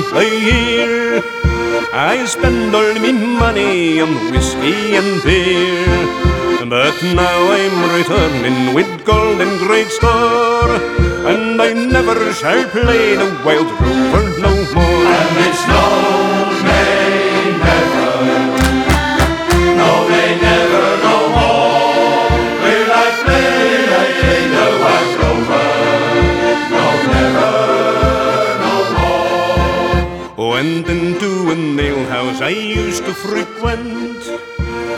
a year. I spend all me money on whiskey and beer, but now I'm returning with gold and great store, and I never shall play the Wild Rover no more. And it's no may never no more will I play the Wild Rover. No, never no more. Went into an alehouse I used to frequent,